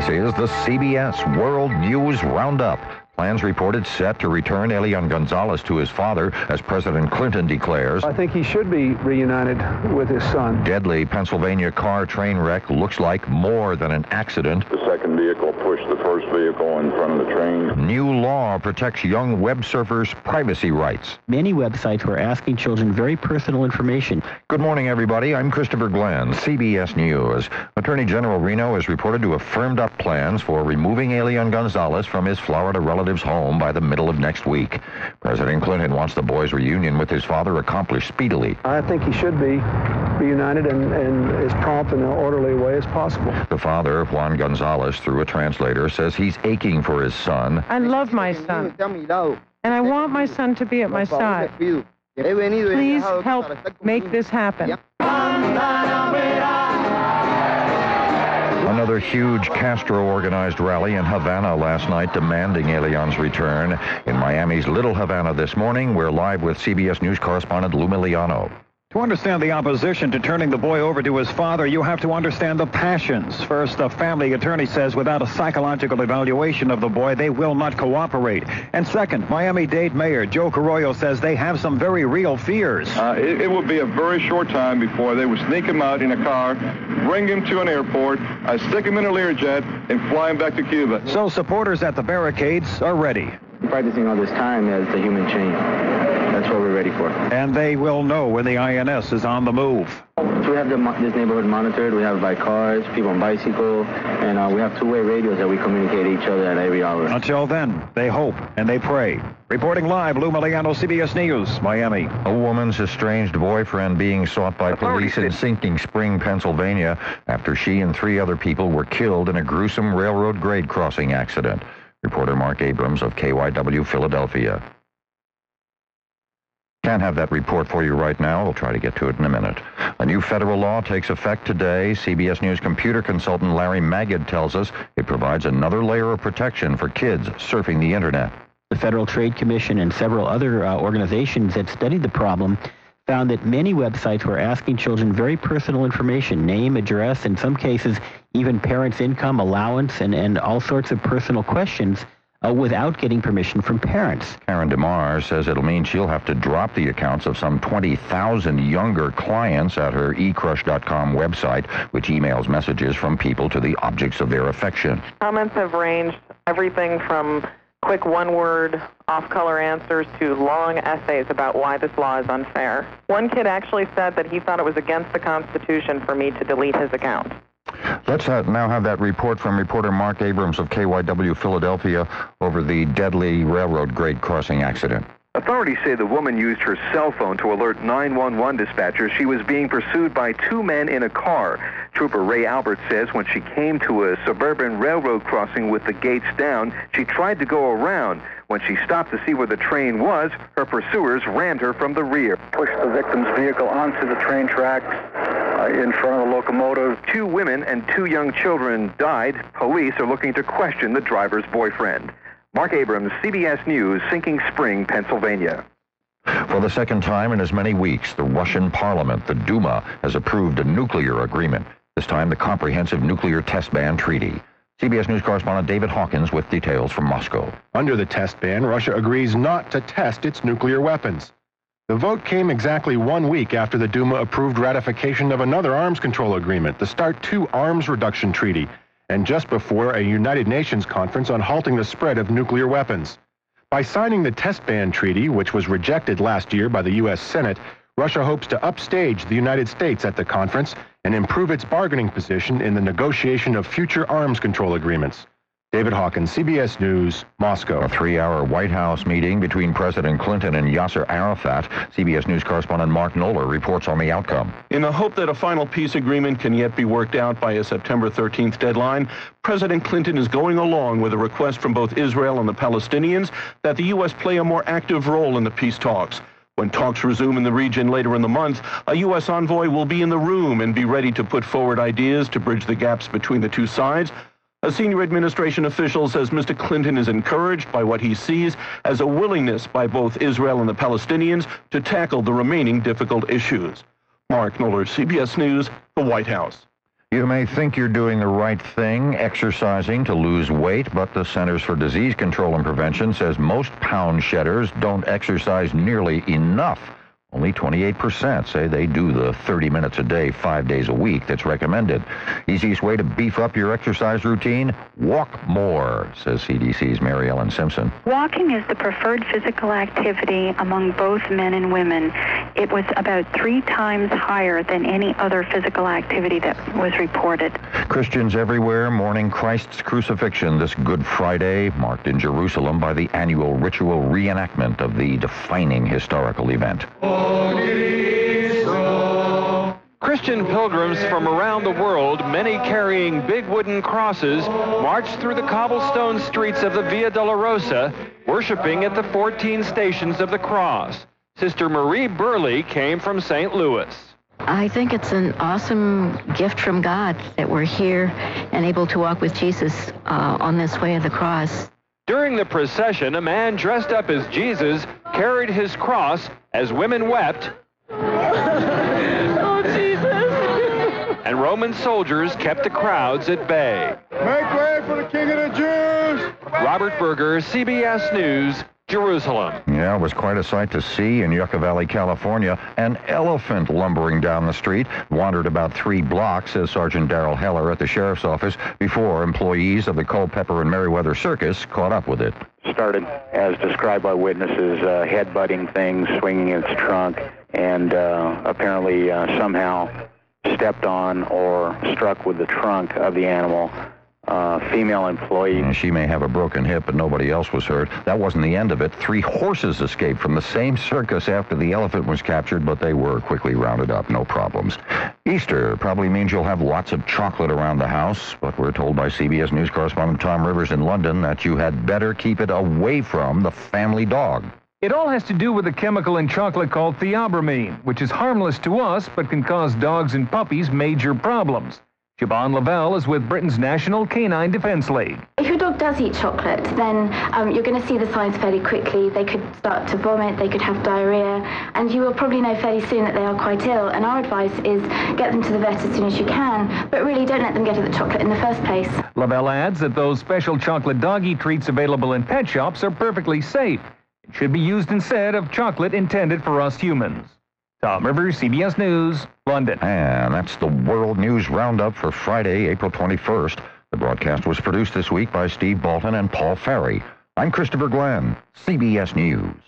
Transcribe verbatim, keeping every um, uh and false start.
is the C B S World News Roundup. Plans reported set to return Elian Gonzalez to his father, as President Clinton declares. I think he should be reunited with his son. Deadly Pennsylvania car train wreck looks like more than an accident. The second vehicle pushed the first vehicle in front of the train. New law protects young web surfers' privacy rights. Many websites were asking children very personal information. Good morning, everybody. I'm Christopher Glenn, C B S News. Attorney General Reno is reported to have firmed up plans for removing Elian Gonzalez from his Florida relative's home by the middle of next week. President Clinton wants the boy's reunion with his father accomplished speedily. I think he should be reunited in, in as prompt and orderly a way as possible. The father, Juan Gonzalez, through a translator, says he's aching for his son. I love my son, and I want my son to be at my side. Please help make this happen. Another huge Castro-organized rally in Havana last night demanding Elian's return. In Miami's Little Havana this morning, we're live with C B S News correspondent Lou Miliano. To understand the opposition to turning the boy over to his father, you have to understand the passions. First, the family attorney says without a psychological evaluation of the boy, they will not cooperate. And second, Miami-Dade Mayor Joe Carollo says they have some very real fears. Uh, it, it would be a very short time before they would sneak him out in a car, bring him to an airport, uh, stick him in a Learjet, and fly him back to Cuba. So supporters at the barricades are ready. Practicing all this time as the human chain. That's what we're ready for. And they will know when the I N S is on the move. So we have the, this neighborhood monitored. We have by cars, people on bicycle, and uh, we have two-way radios that we communicate to each other at every hour. Until then, they hope and they pray. Reporting live, Lou Miliano, C B S News, Miami. A woman's estranged boyfriend being sought by police in Sinking Spring, Pennsylvania, after she and three other people were killed in a gruesome railroad grade crossing accident. Reporter Mark Abrams of K Y W Philadelphia. Can't have that report for you right now. We'll try to get to it in a minute. A new federal law takes effect today. C B S News computer consultant Larry Magid tells us it provides another layer of protection for kids surfing the internet. The Federal Trade Commission and several other uh, organizations that studied the problem found that many websites were asking children very personal information, name, address, in some cases even parents' income, allowance, and, and all sorts of personal questions uh, without getting permission from parents. Karen DeMar says it'll mean she'll have to drop the accounts of some twenty thousand younger clients at her e crush dot com website, which emails messages from people to the objects of their affection. Comments have ranged everything from quick one-word, off-color answers to long essays about why this law is unfair. One kid actually said that he thought it was against the Constitution for me to delete his account. Let's uh, now have that report from reporter Mark Abrams of K Y W Philadelphia over the deadly railroad grade crossing accident. Authorities say the woman used her cell phone to alert nine one one dispatchers she was being pursued by two men in a car. Trooper Ray Albert says when she came to a suburban railroad crossing with the gates down, she tried to go around. When she stopped to see where the train was, her pursuers rammed her from the rear. Pushed the victim's vehicle onto the train tracks uh, in front of the locomotive. Two women and two young children died. Police are looking to question the driver's boyfriend. Mark Abrams, C B S News, Sinking Spring, Pennsylvania. For the second time in as many weeks, the Russian parliament, the Duma, has approved a nuclear agreement, this time the Comprehensive Nuclear Test Ban Treaty. C B S News correspondent David Hawkins with details from Moscow. Under the test ban, Russia agrees not to test its nuclear weapons. The vote came exactly one week after the Duma approved ratification of another arms control agreement, the START two Arms Reduction Treaty, and just before a United Nations conference on halting the spread of nuclear weapons. By signing the test ban treaty, which was rejected last year by the U S Senate, Russia hopes to upstage the United States at the conference and improve its bargaining position in the negotiation of future arms control agreements. David Hawkins, C B S News, Moscow. A three-hour White House meeting between President Clinton and Yasser Arafat. C B S News correspondent Mark Knoller reports on the outcome. In the hope that a final peace agreement can yet be worked out by a September thirteenth deadline, President Clinton is going along with a request from both Israel and the Palestinians that the U S play a more active role in the peace talks. When talks resume in the region later in the month, a U S envoy will be in the room and be ready to put forward ideas to bridge the gaps between the two sides. A senior administration official says Mister Clinton is encouraged by what he sees as a willingness by both Israel and the Palestinians to tackle the remaining difficult issues. Mark Knoller, C B S News, the White House. You may think you're doing the right thing, exercising to lose weight, but the Centers for Disease Control and Prevention says most pound shedders don't exercise nearly enough. Only twenty-eight percent say they do the thirty minutes a day, five days a week that's recommended. Easiest way to beef up your exercise routine? Walk more, says C D C's Mary Ellen Simpson. Walking is the preferred physical activity among both men and women. It was about three times higher than any other physical activity that was reported. Christians everywhere mourning Christ's crucifixion this Good Friday, marked in Jerusalem by the annual ritual reenactment of the defining historical event. Christian pilgrims from around the world, many carrying big wooden crosses, marched through the cobblestone streets of the Via Dolorosa, worshiping at the fourteen Stations of the Cross. Sister Marie Burley came from Saint Louis. I think it's an awesome gift from God that we're here and able to walk with Jesus uh, on this way of the cross. During the procession, a man dressed up as Jesus carried his cross as women wept. Oh, Jesus! And Roman soldiers kept the crowds at bay. Make way for the King of the Jews! Robert Berger, C B S News, Jerusalem. Yeah, it was quite a sight to see in Yucca Valley, California. An elephant lumbering down the street wandered about three blocks, says Sergeant Darrell Heller at the sheriff's office, before employees of the Culpeper and Merriweather Circus caught up with it. Started, as described by witnesses, uh, head-butting things, swinging its trunk, and uh, apparently uh, somehow stepped on or struck with the trunk of the animal. Uh, female employee. And she may have a broken hip, but nobody else was hurt. That wasn't the end of it. Three horses escaped from the same circus after the elephant was captured, but they were quickly rounded up. No problems. Easter probably means you'll have lots of chocolate around the house, but we're told by C B S News correspondent Tom Rivers in London that you had better keep it away from the family dog. It all has to do with a chemical in chocolate called theobromine, which is harmless to us, but can cause dogs and puppies major problems. Siobhan Lavelle is with Britain's National Canine Defense League. If your dog does eat chocolate, then um, you're going to see the signs fairly quickly. They could start to vomit, they could have diarrhea, and you will probably know fairly soon that they are quite ill. And our advice is get them to the vet as soon as you can, but really don't let them get at the chocolate in the first place. Lavelle adds that those special chocolate doggy treats available in pet shops are perfectly safe. It should be used instead of chocolate intended for us humans. Tom Rivers, C B S News, London. And that's the World News Roundup for Friday, April twenty-first. The broadcast was produced this week by Steve Bolton and Paul Ferry. I'm Christopher Glenn, C B S News.